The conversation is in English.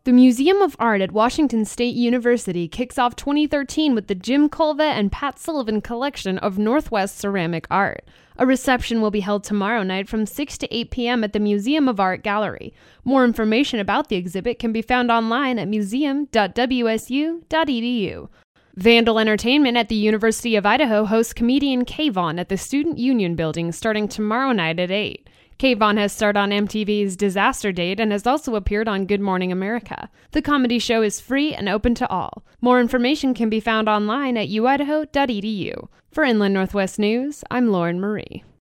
The Museum of Art at Washington State University kicks off 2013 with the Jim Culva and Pat Sullivan collection of Northwest ceramic art. A reception will be held tomorrow night from 6 to 8 p.m. at the Museum of Art Gallery. More information about the exhibit can be found online at museum.wsu.edu. Vandal Entertainment at the University of Idaho hosts comedian Kayvon at the Student Union Building starting tomorrow night at 8. Kayvon has starred on MTV's Disaster Date and has also appeared on Good Morning America. The comedy show is free and open to all. More information can be found online at uidaho.edu. For Inland Northwest News, I'm Lauren Marie.